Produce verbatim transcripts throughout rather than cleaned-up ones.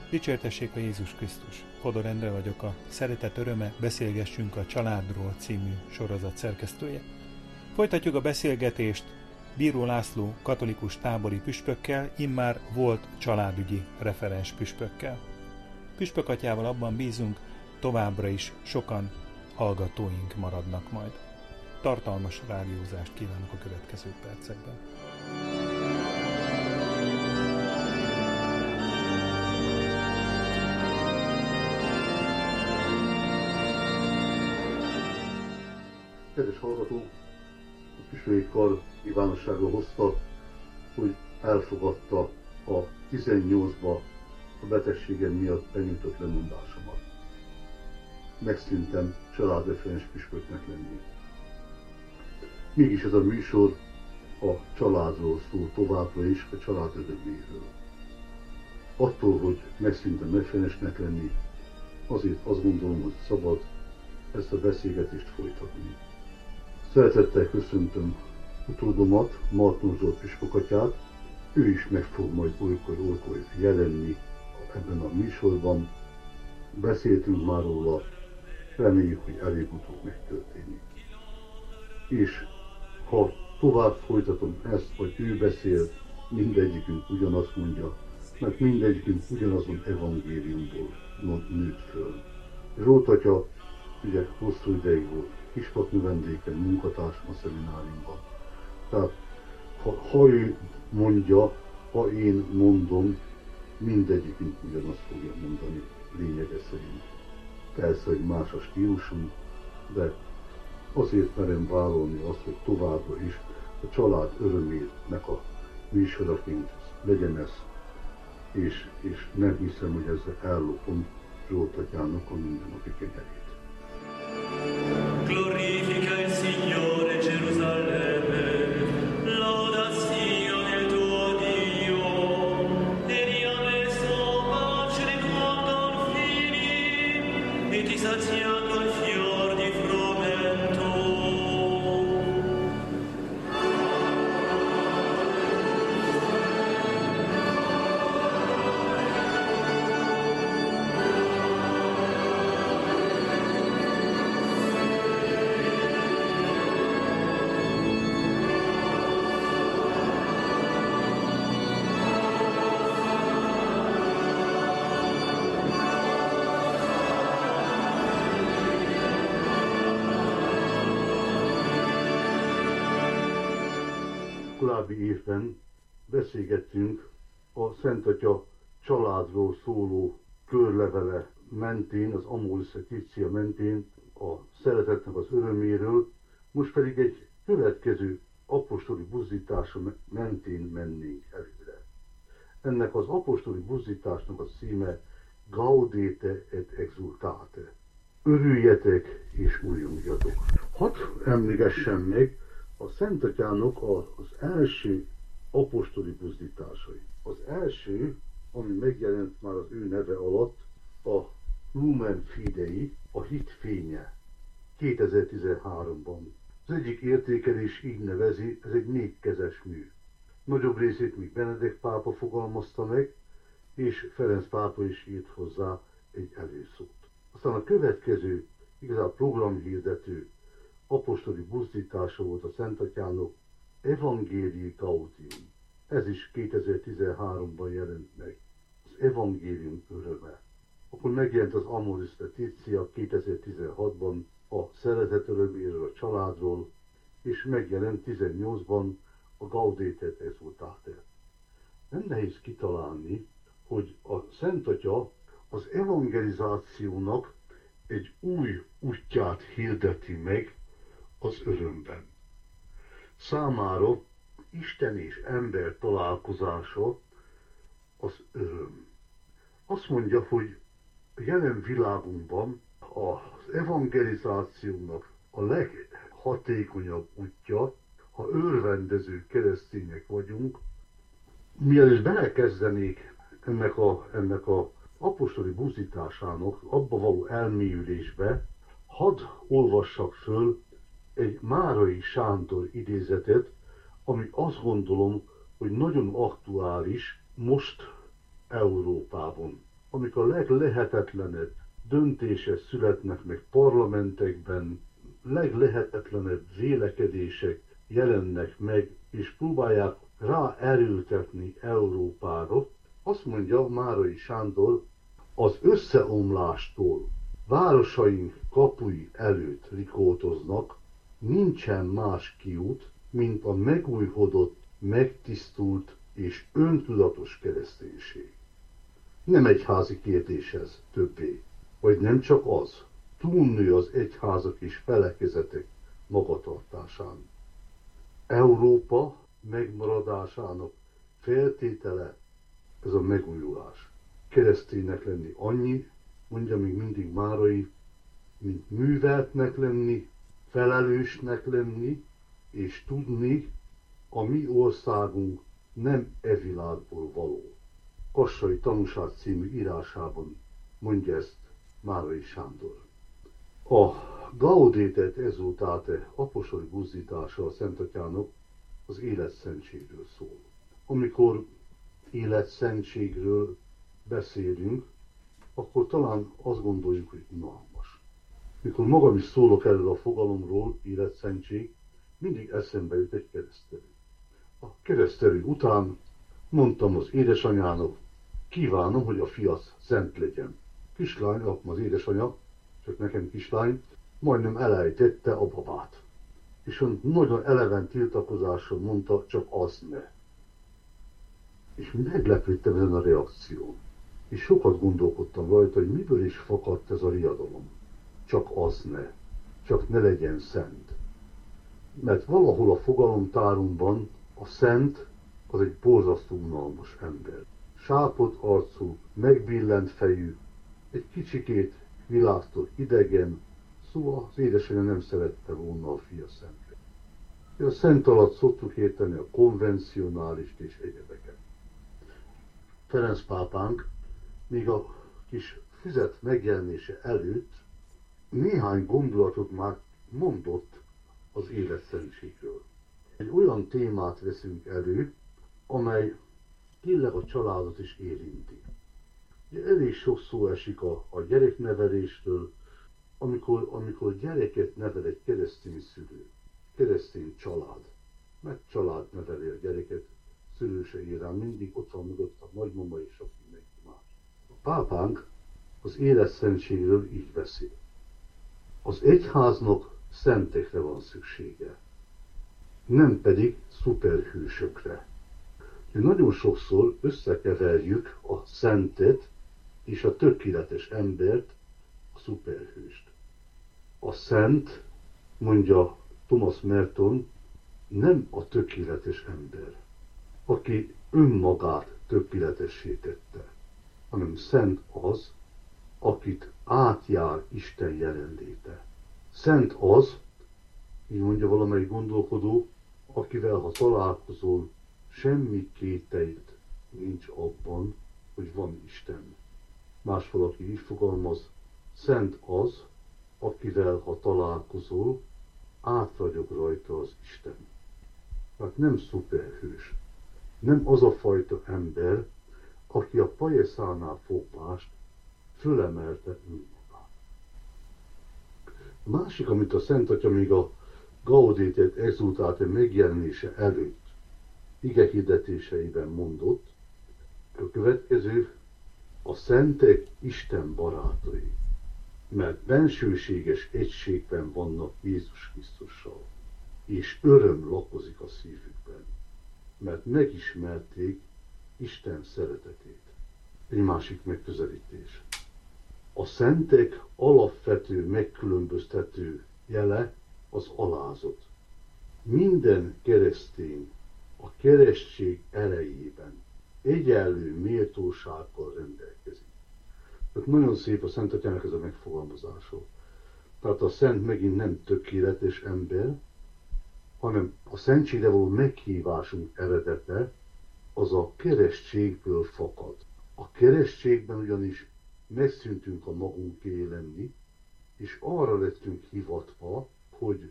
Dicsértessék a Jézus Krisztus! Fodor Endre vagyok, a Szeretet öröme, beszélgessünk a családról című sorozat szerkesztője. Folytatjuk a beszélgetést Bíró László katolikus tábori püspökkel, immár volt családügyi referens püspökkel. Püspök atyával abban bízunk, továbbra is sokan hallgatóink maradnak majd. Tartalmas rádiózást kívánok a következő percekben. Kedves hallgató, a püspöki kar nyilvánosságra hozta, hogy elfogadta a tizennyolcba a betegségem miatt benyújtott lemondásomat. Megszűntem családreferens püspöknek lenni. Mégis ez a műsor a családról szól továbbra is, a család öröméről. Attól, hogy megszűntem referensnek lenni, azért azt gondolom, hogy szabad ezt a beszélgetést folytatni. Szeretettel köszöntöm utódomat, Marton Zsolt püspökatyát, ő is meg fog majd olykor-olykor jelenni ebben a műsorban. Beszéltünk már róla, reméljük, hogy előbb-utóbb megtörténik. És ha tovább folytatom ezt, vagy ő beszél, mindegyikünk ugyanazt mondja, mert mindegyikünk ugyanazon evangéliumból nőtt föl. Zsolt atya ugye hosszú ideig volt kispap vendégen, munkatársam a szemináriumban. Tehát ha, ha ő mondja, ha én mondom, mindegyikünk ugyanazt fogja mondani lényege szerint. Persze, hogy más a stílusunk, de azért merem vállalni azt, hogy továbbra is a család örömének a műsoraként legyen ez, és, és nem hiszem, hogy ezzel ellopom Zsolt atyának a mindennapi kenyerét. Glorifica il Signore Gerusalemme, laudazione al tuo Dio, e ti ha messo pace nei tuoi confini, e ti saziato il fior di frumento. Korábbi évben beszélgettünk a Szent Atya családról szóló körlevele mentén, az Amoris Laetitia mentén, a szeretetnek az öröméről, most pedig egy következő apostoli buzdítása mentén mennénk előre. Ennek az apostoli buzdításnak a címe Gaudete et exultate. Örüljetek és újjongjatok. Hadd emlékezzem meg a Szent Atyának az első apostoli buzdításai. Az első, ami megjelent már az ő neve alatt, a Lumen Fidei, a hit fénye, kétezer-tizenháromban. Az egyik értékelés így nevezi, ez egy négykezes mű. Nagyobb részét még Benedek pápa fogalmazta meg, és Ferenc pápa is írt hozzá egy előszót. Aztán a következő, igazán programhirdető apostoli buzdítása volt a Szent Atyának, Evangelii Gaudium. Ez is kétezer-tizenháromban jelent meg. Az evangélium öröme. Akkor megjelent az Amoris Laetitia kétezer-tizenhatban a szeretet öröméről, a családról, és megjelent tizennyolcban a Gaudete et exultate. Nem nehéz kitalálni, hogy a Szent Atya az evangelizációnak egy új útját hirdeti meg az örömben. Számára Isten és ember találkozása az öröm. Azt mondja, hogy a jelen világunkban az evangelizációnak a leghatékonyabb útja, ha örvendező keresztények vagyunk. Mielőtt belekezdenék ennek a, ennek a apostoli buzdításának abba való elmélyülésbe, hadd olvassak föl egy Márai Sándor idézetet, ami azt gondolom, hogy nagyon aktuális most Európában. amikor a leglehetetlenebb döntések születnek meg parlamentekben, leglehetetlenebb vélekedések jelennek meg, és próbálják ráerőltetni Európára, azt mondja Márai Sándor, az összeomlástól városaink kapui előtt rikótoznak, nincsen más kiút, mint a megújhodott, megtisztult és öntudatos kereszténység. Nem egyházi kérdés ez többé, vagy nem csak az, túlnő az egyházak és felekezetek magatartásán. Európa megmaradásának feltétele ez a megújulás. Kereszténynek lenni annyi, mondja még mindig Márai, mint műveltnek lenni, felelősnek lenni, és tudni, a mi országunk nem e világból való. Kassai Tanúság című írásában mondja ezt Márai Sándor. A Gaudete et Exsultate apostoli buzdítása a Szentatyának az életszentségről szól. Amikor életszentségről beszélünk, akkor talán azt gondoljuk, hogy unalmas. Mikor magam is szólok erről a fogalomról, életszentség, mindig eszembe jut egy keresztelő. A keresztelő után mondtam az édesanyának, kívánom, hogy a fiac szent legyen. Kislány, akkor az édesanya, csak nekem kislány, majdnem elejtette a babát. És ön nagyon eleven tiltakozással mondta, csak az ne. És meglepődtem ezen a reakción. És sokat gondolkodtam rajta, hogy miből is fakadt ez a riadalom. Csak az ne. Csak ne legyen szent. Mert valahol a fogalomtárunkban a szent az egy borzasztó unalmas ember. Sápot arcú, megbillent fejű, egy kicsikét világtól idegen, szóval az édesanyja nem szerette volna a fia szentre. A szent alatt szoktuk érteni a konvencionális és egyebeket. Ferenc pápánk még a kis füzet megjelenése előtt néhány gondolatot már mondott az életszentségről. Egy olyan témát veszünk elő, amely tényleg a családot is érinti. Ugye elég sok szó esik a, a gyereknevelésről, amikor, amikor gyereket nevel egy keresztény szülő, keresztény család, mert család neveli a gyereket, szülő se ír rá, mindig ott van mögött a nagymama és sok mindenki más. A pápánk az életszentségről így beszél. Az egyháznak szentekre van szüksége, nem pedig szuperhősökre. Nagyon sokszor összekeverjük a szentet és a tökéletes embert, a szuperhőst. A szent, mondja Thomas Merton, nem a tökéletes ember, aki önmagát tökéletessé tette, hanem szent az, akit átjár Isten jelenléte. Szent az, így mondja valamelyik gondolkodó, akivel ha találkozol, semmi kételyt nincs abban, hogy van Isten. Más valaki így fogalmaz, szent az, akivel ha találkozol, átragyog rajta az Isten. Tehát nem szuperhős, nem az a fajta ember, aki a pajeszánál fogvást fölemelte önmagát. A másik, amit a Szent Atya még a Gaudete et Exsultate megjelenése előtt ige hirdetéseiben mondott, a következő, a szentek Isten barátai, mert bensőséges egységben vannak Jézus Krisztussal, és öröm lakozik a szívükben, mert megismerték Isten szeretetét. Egy másik megközelítés. A szentek alapvető megkülönböztető jele az alázat. Minden keresztény a keresztség erejében egyenlő méltósággal rendelkezik. Tehát nagyon szép a Szent Atyának ez a megfogalmazása. Tehát a szent megint nem tökéletes ember, hanem a szentségre való meghívásunk eredete az a keresztségből fakad. A keresztségben ugyanis megszűntünk a magunké lenni, és arra lettünk hivatva, hogy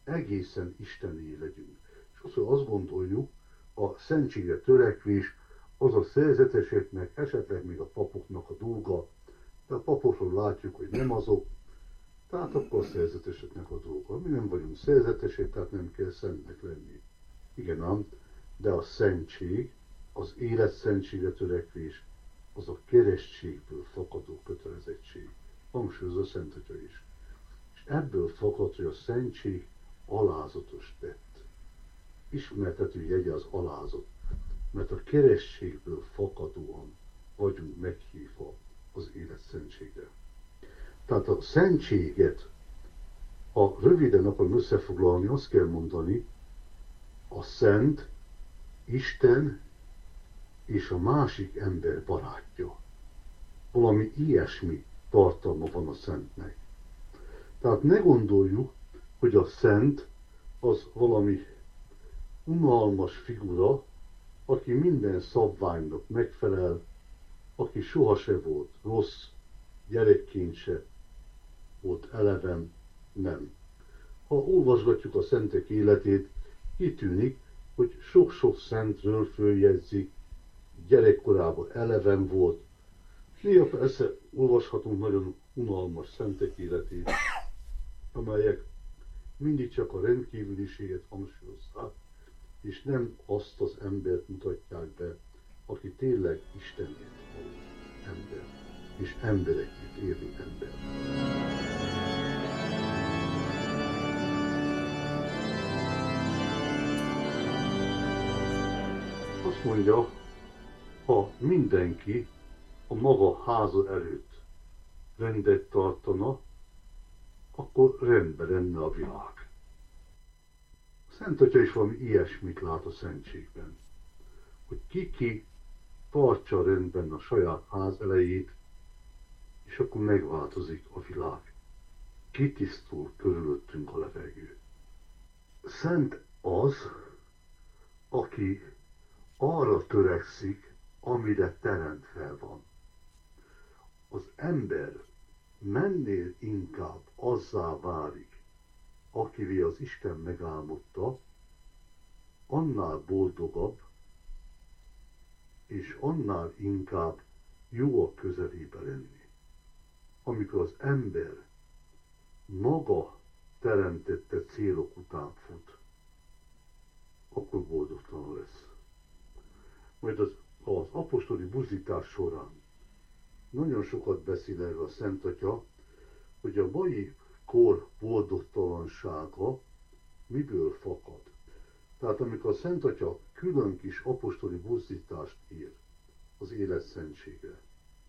egészen isteni legyünk. És az, hogy azt gondoljuk, a szentségre törekvés az a szerzeteseknek, esetleg még a papoknak a dolga, de a papokról látjuk, hogy nem azok, tehát akkor a szerzeteseknek a dolga. Mi nem vagyunk szerzetesek, tehát nem kell szentnek lenni. Igen ám, de a szentség, az életszentségre törekvés, az a keresztségből fakadó kötelezettség. Hangsúlyozza a Szent Atya is. És ebből fakad, hogy a szentség alázatos tett. Ismertető jegye az alázat, mert a keresztségből fakadóan vagyunk meghívva az életszentségre. Tehát a szentséget, ha röviden akarom összefoglalni, azt kell mondani, a szent, Isten és a másik ember barátja. Valami ilyesmi tartalma van a szentnek. Tehát ne gondoljuk, hogy a szent az valami unalmas figura, aki minden szabványnak megfelel, aki soha se volt rossz, gyerekként se volt eleven, nem. Ha olvasgatjuk a szentek életét, kitűnik, hogy sok-sok szentről följegyzik, gyerekkorában eleven volt. Néha persze olvashatunk nagyon unalmas szentek életét, amelyek mindig csak a rendkívüliséget hangsúlyozzák, és nem azt az embert mutatják be, aki tényleg Istenért való ember, és emberekért élő ember. Azt mondja, ha mindenki a maga háza előtt rendet tartana, akkor rendben lenne a világ. A Szent Atya is valami ilyesmit lát a szentségben, hogy ki-ki tartsa rendben a saját ház elejét, és akkor megváltozik a világ. Kitisztul körülöttünk a levegő. Szent az, aki arra törekszik, amire teremtve van. Az ember mennél inkább azzá válik, akivé az Isten megálmodta, annál boldogabb, és annál inkább jó a közelébe lenni. Amikor az ember maga teremtette célok után fut, akkor boldogtalan lesz. Majd az, az apostoli buzdítás során nagyon sokat beszél erről a Szent Atya, hogy a mai kor boldogtalansága miből fakad. Tehát amikor a Szent Atya külön kis apostoli buzdítást ír az életszentségre,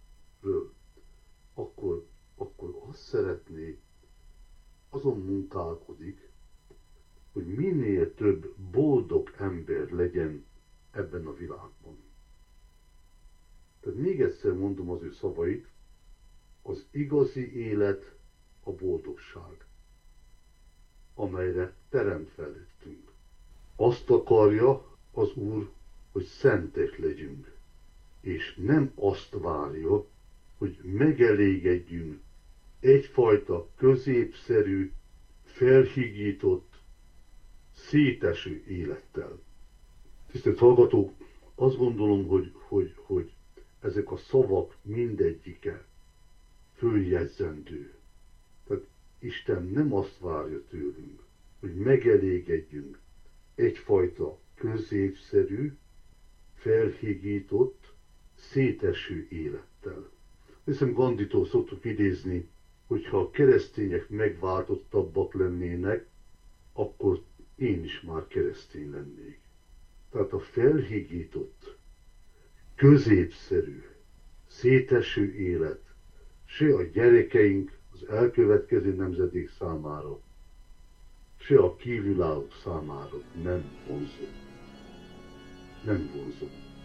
akkor, akkor azt szeretné, azon munkálkodik, hogy minél több boldog ember legyen ebben a világban. Tehát még egyszer mondom az ő szavait, az igazi élet a boldogság, amelyre teremtve lettünk. Azt akarja az Úr, hogy szentek legyünk, és nem azt várja, hogy megelégedjünk egyfajta középszerű, felhigított, széteső élettel. Tisztelt hallgatók, azt gondolom, hogy, hogy, hogy ezek a szavak mindegyike följegyzendő. Tehát Isten nem azt várja tőlünk, hogy megelégedjünk egyfajta középszerű, felhigított, széteső élettel. Hiszem Gandhitól szoktuk idézni, hogy ha a keresztények megváltottabbak lennének, akkor én is már keresztény lennék. Tehát a felhigított, középszerű, széteső élet se a gyerekeink, az elkövetkező nemzedék számára, se a kívülállók számára nem vonzó. Nem vonzó.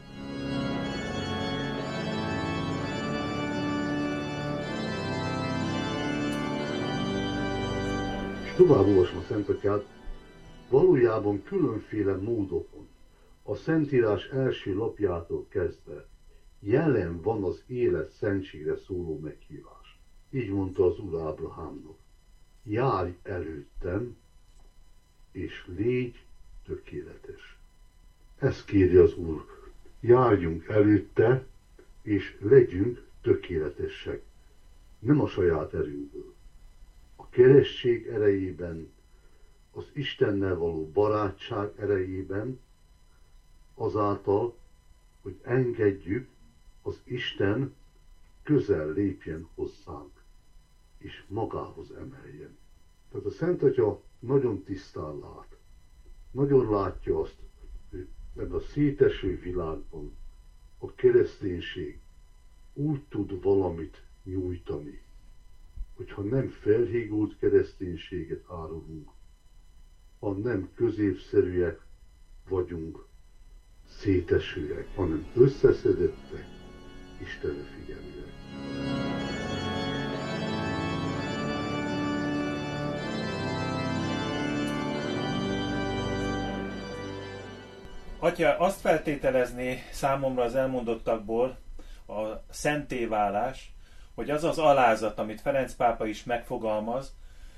És tovább olvasom a Szent Atyát, valójában különféle módokon, a Szentírás első lapjától kezdve jelen van az élet szentségre szóló meghívás. Így mondta az Úr Ábrahámnak, járj előttem, és légy tökéletes. Ezt kéri az Úr Járjunk előtte, és legyünk tökéletesek. Nem a saját erőnkből. A keresztség erejében, az Istennel való barátság erejében, azáltal, hogy engedjük az Isten közel lépjen hozzánk, és magához emeljen. Tehát a Szent Atya nagyon tisztán lát. Nagyon látja azt, hogy ebben a széteső világban a kereszténység úgy tud valamit nyújtani, hogyha nem felhígult kereszténységet árulunk, ha nem középszerűek vagyunk, szétesőek, hanem összeszedettek, Istenre figyelőek. Atya, azt feltételezné számomra az elmondottakból a szentéválás, hogy az az alázat, amit Ferenc pápa is megfogalmaz,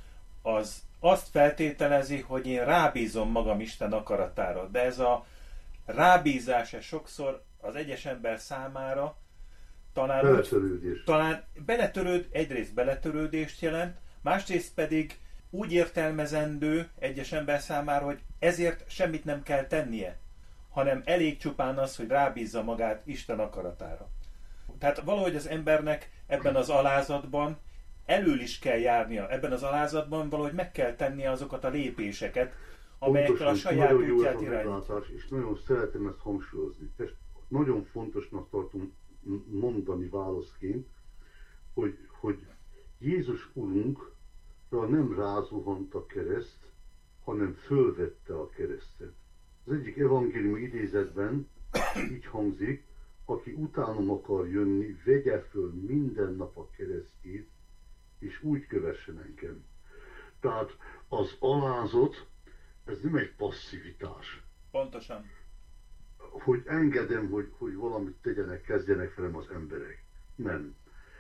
az azt feltételezi, hogy én rábízom magam Isten akaratára. De ez a rábízás ez sokszor az egyes ember számára talán, beletörődés. talán beletörőd, egyrészt beletörődést jelent, másrészt pedig úgy értelmezendő egyes ember számára, hogy ezért semmit nem kell tennie, hanem elég csupán az, hogy rábízza magát Isten akaratára. Tehát valahogy az embernek ebben az alázatban elől is kell járnia, ebben az alázatban valahogy meg kell tennie azokat a lépéseket, amelyekkel a saját útját irányítja. És nagyon szeretem ezt hangsúlyozni. Ezt nagyon fontosnak tartom mondani válaszként, hogy, hogy Jézus Urunkra nem rázuhant a kereszt, hanem fölvette a keresztet. Az egyik evangélium idézetben így hangzik, aki utánam akar jönni, vegye föl minden nap a keresztjét, és úgy kövessen engem. Tehát az alázat, ez nem egy passzivitás. Pontosan. Hogy engedem, hogy, hogy valamit tegyenek, kezdjenek velem az emberek. Nem.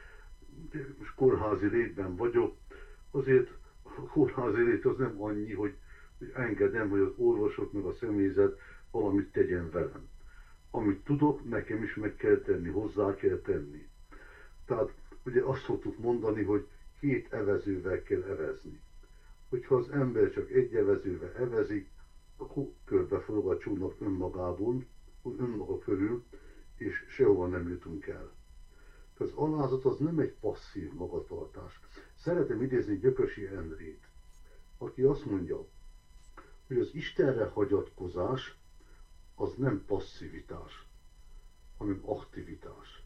De most kórházi létben vagyok, azért a kórházi lét az nem annyi, hogy, hogy engedem, hogy az orvosok meg a személyzet valamit tegyen velem. Amit tudok, nekem is meg kell tenni, hozzá kell tenni. Tehát ugye azt szoktuk mondani, hogy két evezővel kell evezni. Hogyha az ember csak egy evezővel evezik, akkor körbeforog a csónak önmagából, önmaga körül, és sehova nem jutunk el. Az alázat az nem egy passzív magatartás. Szeretem idézni Gyökösi Endrét, aki azt mondja, hogy az Istenre hagyatkozás az nem passzivitás, hanem aktivitás.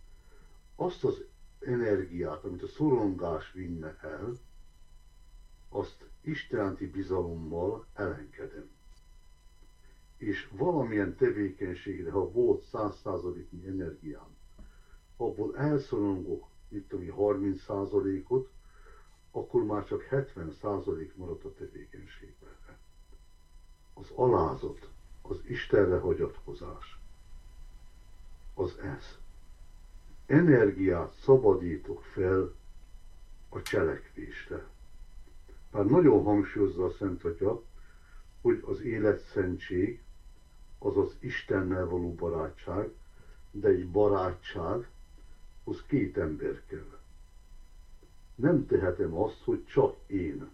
Azt az energiát, amit a szorongás vinne el, azt istenti bizalommal elengedem. És valamilyen tevékenységre, ha volt száz százaléknyi energiám, abból elszorongok, mit tudom, harminc százalékot, akkor már csak hetven százalék maradt a tevékenységben. Az alázat, az Istenre hagyatkozás, az ez. Energiát szabadítok fel a cselekvésre. Már nagyon hangsúlyozza a Szent Atya, hogy az életszentség az az Istennel való barátság, de egy barátsághoz két ember kell. Nem tehetem azt, hogy csak én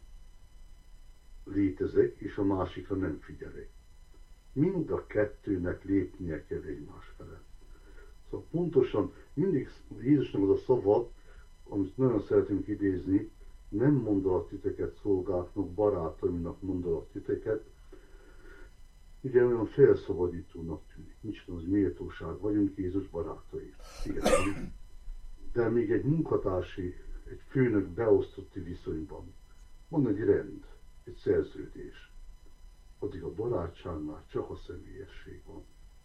létezek, és a másikra nem figyelek. Mind a kettőnek lépnie kell egymás felett. Szóval pontosan mindig Jézusnak az a szava, amit nagyon szeretünk idézni, nem mondalak titeket szolgáknak, barátaimnak mondalak titeket. Ugye olyan felszabadítónak tűnik. Nincs az méltóság, vagyunk Jézus barátai. Igen. De még egy munkatársi, egy főnök beosztotti viszonyban van egy rend, egy szerződés. Addig a barátságnál csak a személyesség van.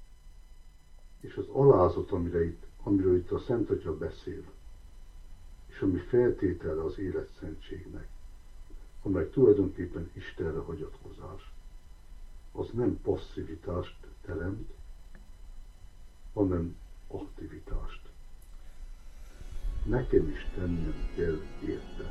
És az alázat, amire itt, amiről itt a Szent Atya beszél, és ami feltétele az életszentségnek, amely tulajdonképpen Istenre hagyatkozás, az nem passzivitást teremt, hanem aktivitást. Nekem is tennem kell érte.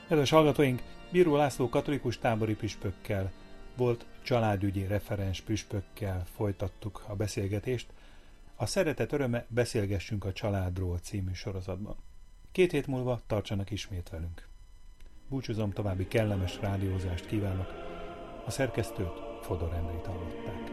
Kedves hallgatóink, Bíró László katolikus tábori püspökkel, volt családügyi referens püspökkel folytattuk a beszélgetést a Szeretet öröme, beszélgessünk a családról című sorozatban. Két hét múlva tartsanak ismét velünk. Búcsúzom, további kellemes rádiózást kívánok. A szerkesztőt, Fodor Endrét hallották.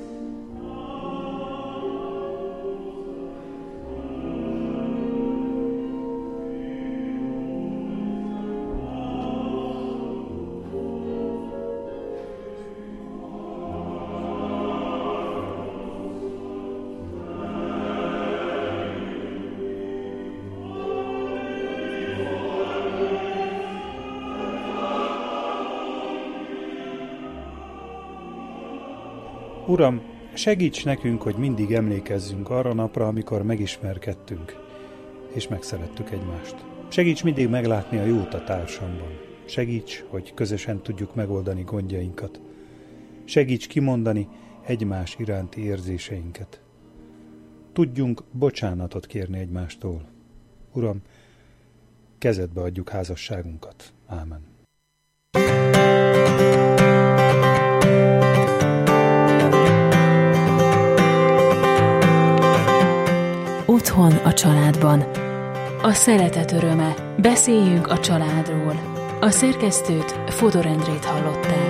Uram, segíts nekünk, hogy mindig emlékezzünk arra napra, amikor megismerkedtünk, és megszerettük egymást. Segíts mindig meglátni a jót a társamban. Segíts, hogy közösen tudjuk megoldani gondjainkat. Segíts kimondani egymás iránti érzéseinket. Tudjunk bocsánatot kérni egymástól. Uram, kezedbe adjuk házasságunkat. Ámen. Otthon a családban. A szeretet öröme. Beszéljünk a családról. A szerkesztőt, Fodor Endrét hallották.